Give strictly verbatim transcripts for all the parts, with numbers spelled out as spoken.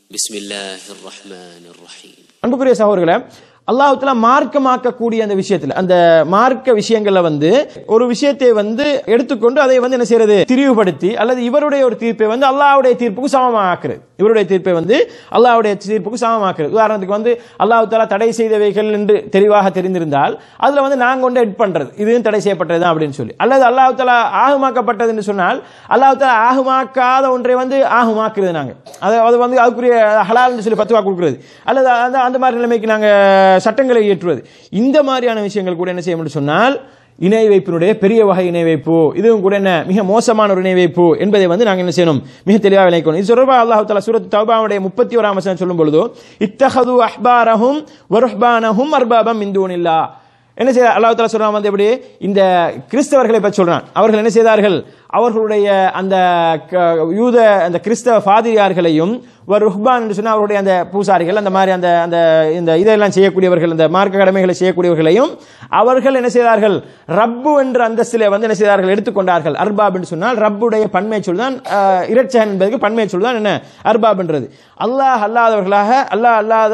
பிஸ்மில்லாஹிர் ரஹ்மானிர் ரஹீம். அன்புக்குரிய சகோதரர்களே, அல்லாஹ் தஆலா மார்க்கமாக்கக்கூடிய அந்த விஷயத்துல, அந்த மார்க்க விஷயங்கள்ல வந்து ஒரு விஷயத்தை வந்து எடுத்துக்கொண்டு அதை வந்து என்ன செய்யறது, திரிவுபடுத்தி அல்லது இவருடைய ஒரு தீர்ப்பை வந்து அல்லாஹ்வுடைய தீர்ப்புக்கு சமமாக்குறது. இவருடைய தீர்ப்பை வந்து அல்லாஹ்வுடைய தீர்ப்புக்கு சமமாக்குறது. உதாரணத்துக்கு வந்து அல்லாஹ் தஆலா தடை செய்தவைகள் என்று தெளிவாக தெரிந்திருந்தால் அதுல வந்து நாங்க கொண்டு எட் பண்றது இதுவும் தடை செய்யப்பட்டது தான் அப்படின்னு சொல்லி, அல்லது அல்லாஹ் தஆலா ஆகுமாக்கப்பட்டது என்று சொன்னால் அல்லாஹ் தஆலா ஆகுமாக்காத ஒன்றை வந்து ஆகுமாக்குறது நாங்க அது அது வந்து அதுக்குரிய ஹலால் என்று சொல்லி பத்துவா கொடுக்கிறது, அல்லது அந்த அந்த மாதிரி நிலைமைக்கு நாங்க சட்டங்களை இயற்றுவது. இந்த மாதிரியான விஷயங்கள் கூட என்ன செய்ய முடியும் சொன்னால் இணை வைப்பினுடைய பெரிய வகை இணை வைப்பு, இதுவும் கூட என்ன மிக மோசமான ஒரு இணை வைப்பு என்பதை வந்து நாங்கள் என்ன செய்யணும், மிக தெளிவாக விளக்கணும். இது தொடர்பாக அல்லாஹ் தஆலா சூரத் தௌபாவுடைய முப்பத்தி ஓராம் வசனம் சொல்லும் பொழுது இத்தஹது அஹ்பாரஹும் வருஹ்பானஹும் அர்பாபம் மின் தூனில்லாஹ் என்ன செய்ய அல்லாஹ் தஆலா சொல்றான் வந்து எப்படி இந்த கிறிஸ்தவர்களை பற்றி சொல்றான். அவர்கள் என்ன செய்தார்கள், அவர்களுடைய அந்த யூத அந்த கிறிஸ்தவ ஃபாதிரியார்களையும் ருஹ்பான் என்று சொன்னால் அவருடைய அந்த பூசாரிகள் அந்த மாதிரி அந்த அந்த இந்த இதெல்லாம் செய்யக்கூடியவர்கள், இந்த மார்க்க கடமைகளை செய்யக்கூடியவர்களையும் அவர்கள் என்ன செய்தார்கள், ரப்பு என்ற அந்தஸ்திலே வந்து என்ன செய்தார்கள், எடுத்துக்கொண்டார்கள். அர்பாப் என்று சொன்னால் ரப்புடைய பன்மை சொல் தான், இரட்சகன் என்பதற்கு பன்மை சொல் தான் என்ன அர்பாப் என்றது. அல்லாஹ் அல்லாதவர்களாக அல்லாஹ் அல்லாத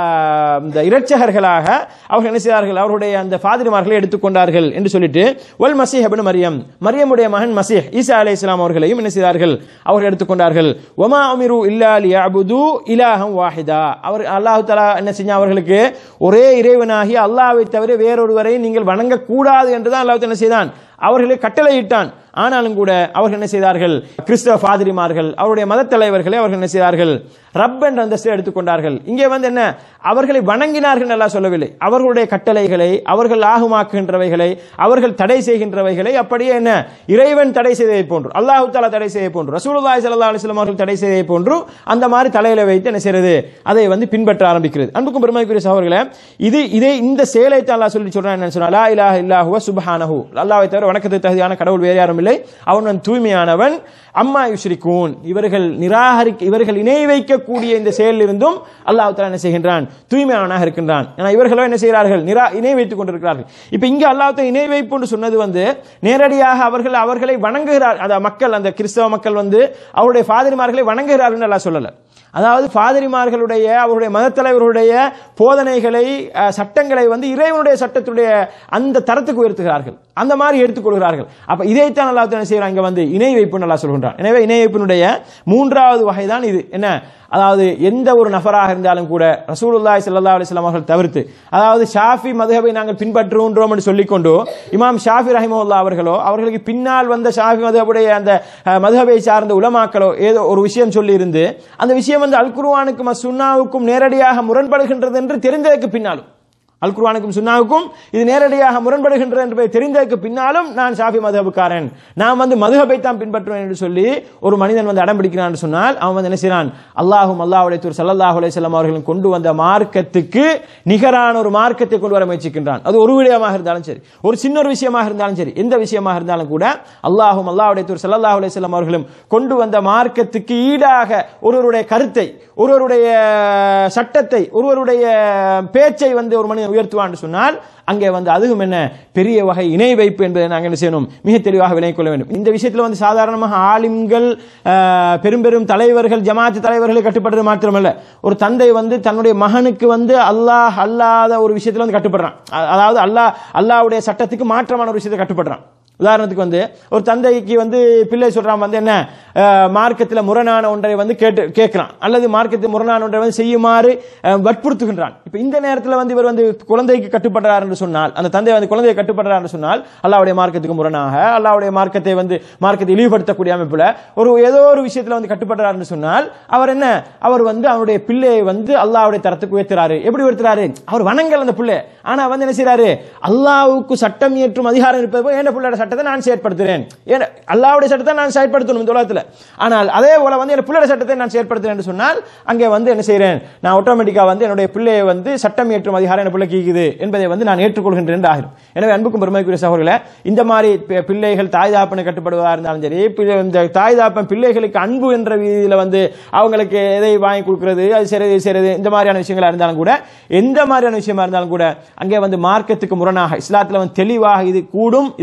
இந்த இரட்சகர்களாக அவர்கள் என்ன செய்தார்கள், அவருடைய அந்த ஃபாதிரிமார்களை எடுத்துக்கொண்டார்கள் என்று சொல்லிட்டு வல் மசீஹ் இப்னு மரியம், மரியமுடைய மகன் மசீஹ் ஈசா அலைஹிஸ்ஸலாம் அவர்களையும் என்ன செய்தார்கள், அவர்கள் எடுத்துக்கொண்டார்கள். வமா உமிரு இல்லா லியஅபுது இலாஹம் வாஹிதா, அவர் அல்லாஹ் தஆலா என்ன செஞ்சா அவர்களுக்கு ஒரே இறைவனாகிய அல்லாஹ்வை தவிர வேறொருவரை நீங்கள் வணங்க கூடாது என்றுதான் அல்லாஹ் என்ன செய்தான், அவர்களை கட்டளையிட்டான். ஆனாலும் கூட அவர்கள் என்ன செய்தார்கள், கிறிஸ்தவ ஃபாதிரிமார்கள் அவருடைய மத தலைவர்களை அவர்கள் என்ன செய்தார்கள், ரப் என்ற அந்தஸ்தை எடுத்துக்கொண்டார்கள். இங்கே வந்து என்ன அவர்களை வணங்கினார்கள் நல்லா சொல்லவில்லை, அவர்களுடைய கட்டளைகளை அவர்கள் ஆகுமாக்குகின்றவைகளை அவர்கள் தடை செய்கின்றவைகளை அப்படியே என்ன இறைவன் தடை செய்ததை போன்று, அல்லாஹ் தஆலா தடை செய்ததை போன்று, ரசூலுல்லாஹி ஸல்லல்லாஹு அலைஹி வஸல்லம் அவர்கள் தடை செய்ததை போன்று அந்த மாதிரி தலையில வைத்து என்ன செய்யறது, அதை வந்து பின்பற்ற ஆரம்பிக்கிறது. அன்புக்கும் பெருமதிக்குரிய சகோதரர்களே, இது இதை இந்த செயலை தான் அல்லாஹ் சொல்லி சொல்றான். என்ன சொன்னா, லா இலாஹ இல்லா ஹுவ சுப்ஹானஹு, அல்லாஹ்வை தவிர வணக்கத்துக்கு தகுதியான கடவுள் வேறு யாரும் இல்லை, அவன் தூய்மையானவன். அம்மா யுஷ்ரிகூன், இவர்கள் நிராகரிக்க இவர்கள் இணை வைக்கக்கூடிய இந்த செயலில் இருந்தும் அல்லாஹ் தஆலா என்ன செய்கின்றான், தூய்மையானவனாக இருக்கின்றான். ஏன்னா இவர்களோ என்ன செய்கிறார்கள், நிரா இணை வைத்துக் கொண்டிருக்கிறார்கள். இப்ப இங்க அல்லாஹ் தஆலா இணை வைப்பு என்று சொன்னது வந்து நேரடியாக அவர்கள் அவர்களை வணங்குகிறார், அந்த மக்கள் அந்த கிறிஸ்தவ மக்கள் வந்து அவருடைய ஃபாதிரிமார்களை வணங்குகிறார்கள் என்று அல்லாஹ் சொல்லல. அதாவது ஃபாதிரிமார்களுடைய அவருடைய மத தலைவர்களுடைய போதனைகளை சட்டங்களை வந்து இறைவனுடைய சட்டத்துடைய அந்த தரத்துக்கு உயர்த்துகிறார்கள், அந்த மாதிரி எடுத்துக்கொள்கிறார்கள். அப்ப இதைத்தான் அல்லாஹ் தஆலா செய்யறாங்க, இங்க வந்து இணை வைப்பு நல்லா சொல்கின்றான். எனவே இணை வைப்பினுடைய மூன்றாவது வகை தான் இது. என்ன, அதாவது எந்த ஒரு நபராக இருந்தாலும் கூட ரசூலுல்லாஹி ஸல்லல்லாஹு அலைஹி வஸல்லம் அவர்கள் தவிர்த்து, அதாவது ஷாஃபி மதுஹபை நாங்கள் பின்பற்றுகின்றோம் என்று சொல்லிக்கொண்டு இமாம் ஷாஃபி ரஹிமஹுல்லாஹ் அவர்களோ அவர்களுக்கு பின்னால் வந்த ஷாஃபி மதுஹபுடைய அந்த மதுஹபை சார்ந்த உலமாக்களோ ஏதோ ஒரு விஷயம் சொல்லி இருந்து அந்த விஷயம் வந்து அல் குர்ஆனுக்கும் சுன்னாவுக்கும் நேரடியாக முரண்படுகின்றது என்று தெரிந்ததற்கு பின்னாலும், அல் குர்ஆனுக்கும் சுன்னாவுக்கும் இது நேரடியாக முரண்படுகின்றது என்பதை தெரிந்ததற்கு பின்னாலும் நான் ஷாஃபி மதுஹபுக்காரன், நான் வந்து மதுஹபை தான் பின்பற்றுவேன் என்று சொல்லி ஒரு மனிதன் வந்து அடம் பிடிக்கிறான் என்று சொன்னால் அவன் வந்து என்ன செய்யறான், அல்லாஹும் அல்லாஹ்வுடைய தூதர் ஸல்லல்லாஹு அலைஹி வஸல்லம் அவர்கள் கொண்டு வந்த மார்க்கத்துக்கு நிகரான ஒரு மார்க்கத்தை கொண்டு வர முயற்சிக்கின்றான். அது ஒரு விடயமாக இருந்தாலும் சரி, ஒரு சின்ன ஒரு விஷயமாக இருந்தாலும் சரி, எந்த விஷயமாக இருந்தாலும் கூட அல்லாஹும் அல்லாஹ்வுடைய தூதர் ஸல்லல்லாஹு அலைஹி வஸல்லம் அவர்களும் கொண்டு வந்த மார்க்கத்துக்கு ஈடாக ஒருவருடைய கருத்தை, ஒருவருடைய சட்டத்தை, ஒருவருடைய பேச்சை வந்து ஒரு மனிதன் உயர்த்துவான் சொன்னால் அங்கே வந்து அதுவும் என்ன பெரிய வகை இணை வைப்பு என்பதை நாங்கள் என்ன செய்யணும், மிக தெளிவாக விளங்கிக் கொள்ள வேண்டும். இந்த விஷயத்தில் வந்து சாதாரணமாக ஆலிம்கள் பெரும் பெரும் தலைவர்கள் ஜமாத் தலைவர்களை கட்டுப்படுறது மாத்திரமல்ல, ஒரு தந்தை வந்து தன்னுடைய மகனுக்கு வந்து அல்லாஹ் அல்லாத ஒரு விஷயத்தில் வந்து கட்டுப்படுறான், அதாவது அல்லாஹ் அல்லாஹ்வுடைய சட்டத்துக்கு மாற்றமான ஒரு விஷயத்தை கட்டுப்படுறான். உதாரணத்துக்கு வந்து ஒரு தந்தைக்கு வந்து பிள்ளை சொல்றான் வந்து என்ன மார்க்கத்தில் முரணான ஒன்றை வந்து கேட்டு கேட்கிறான், அல்லது மார்க்கத்தில் முரணான ஒன்றை வந்து செய்யுமாறு வற்புறுத்துகின்றான். இப்ப இந்த நேரத்தில் வந்து இவர் வந்து குழந்தைக்கு கட்டுப்படுறார் என்று சொன்னால், அந்த தந்தை வந்து குழந்தையை கட்டுப்படுறார் என்று சொன்னால் அல்லாஹ்வுடைய மார்க்கத்துக்கு முரணாக அல்லாஹ்வுடைய மார்க்கத்தை வந்து மார்க்கத்தை இழிவுபடுத்தக்கூடிய அமைப்புல ஒரு ஏதோ ஒரு விஷயத்துல வந்து கட்டுப்படுறார் என்று சொன்னால் அவர் என்ன, அவர் வந்து அவருடைய பிள்ளையை வந்து அல்லாஹ்வுடைய தரத்துக்கு உயர்த்துறாரு. எப்படி உயர்த்துறாரு, அவர் வணங்கல் அந்த பிள்ளை, ஆனா வந்து என்ன செய்யறாரு, அல்லாஹ்வுக்கு சட்டம் இயற்றும் அதிகாரம் இருப்பது போல என் பிள்ளையோட சட்டத்தை நான் செயற்படுத்துறேன், அல்லாஹ்வுடைய சட்டத்தை நான் செயற்படுத்தணும் இந்த உலகத்துல, ஆனால் அதே போல வந்து என் பிள்ளையோட சட்டத்தை நான் செயற்படுத்துறேன் என்று சொன்னால் அங்கே வந்து என்ன செய்யறேன், நான் ஆட்டோமேட்டிக்கா வந்து என்னுடைய பிள்ளையை வந்து சட்டம் இயற்றும் அதிகாரம் என் பிள்ளைக்கு இருக்குது என்பதை வந்து நான் ஏற்றுக்கொள்கின்றேன் என்று ஆகும். எனவே அன்புக்கும் பெருமைக்குரிய சகோதரர்களே, இந்த மாதிரி பிள்ளைகள் தாய் தாப்பனை கட்டுப்படுவதாக இருந்தாலும் சரி, இந்த தாய் தாப்பன் பிள்ளைகளுக்கு அன்பு என்ற ரீதியில் வந்து அவங்களுக்கு எதை வாங்கி கொடுக்கிறது, அது சரி செய்யறது, இந்த மாதிரியான விஷயங்களா இருந்தாலும் கூட, எந்த மாதிரியான விஷயமா இருந்தாலும் கூட அங்கே வந்து மார்க்கத்துக்கு முரணாக இஸ்லாத்துல வந்து தெளிவாக இது கூடும் இது கூடாது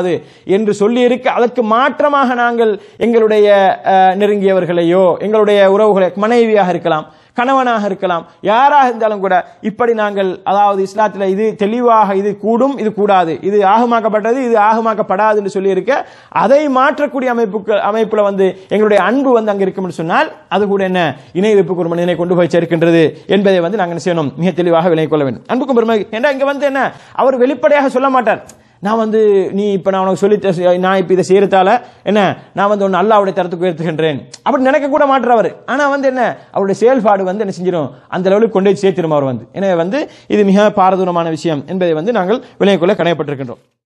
கூடாது என்று சொல்லி இருக்க அதற்கு மாற்றமாக நாங்கள் எங்களுடைய நெருங்கியவர்களையோ எங்களுடைய உறவுகளை மனைவியாக இருக்கலாம் கணவனாக இருக்கலாம் யாராக இருந்தாலும் கூட இப்படி நாங்கள் அதாவது இஸ்லாத்தில் இது தெளிவாக இது கூடும் இது கூடாது இது ஆகமாக்கப்பட்டது இது ஆகமாக்கப்படாது என்று சொல்லி இருக்க அதை மாற்றக்கூடிய அமைப்புக்கு அமைப்புல வந்து எங்களுடைய அன்பு வந்து அங்க இருக்கும் சொன்னால் அது கூட என்ன இணை வைப்புக்கு ஒரு மனிதனை கொண்டு போய் சேர்க்கின்றது என்பதை வந்து நாங்கள் செய்யணும் மிக தெளிவாக விளங்கிக் கொள்ள வேண்டும். அன்புக்கும் பெருமை ஏன்னா இங்க வந்து என்ன அவர் வெளிப்படையாக சொல்ல மாட்டார் நான் வந்து நீ இப்ப நான் உனக்கு சொல்லி நான் இப்ப இதை செய்யறதால என்ன நான் வந்து ஒன்னு அல்லாஹ்வுடைய தரத்துக்கு உயர்த்துகின்றேன் அப்படி நினைக்க கூட மாட்டார். ஆனா வந்து என்ன அவருடைய செயல்பாடு வந்து என்ன செஞ்சிடும் அந்த லெவலுக்கு கொண்டு சேர்த்திரும் அவர் வந்து. எனவே வந்து இது மிக பாரதூரமான விஷயம் என்பதை வந்து நாங்கள் விளங்கிக் கொள்ள கடமைப்பட்டிருக்கின்றோம்.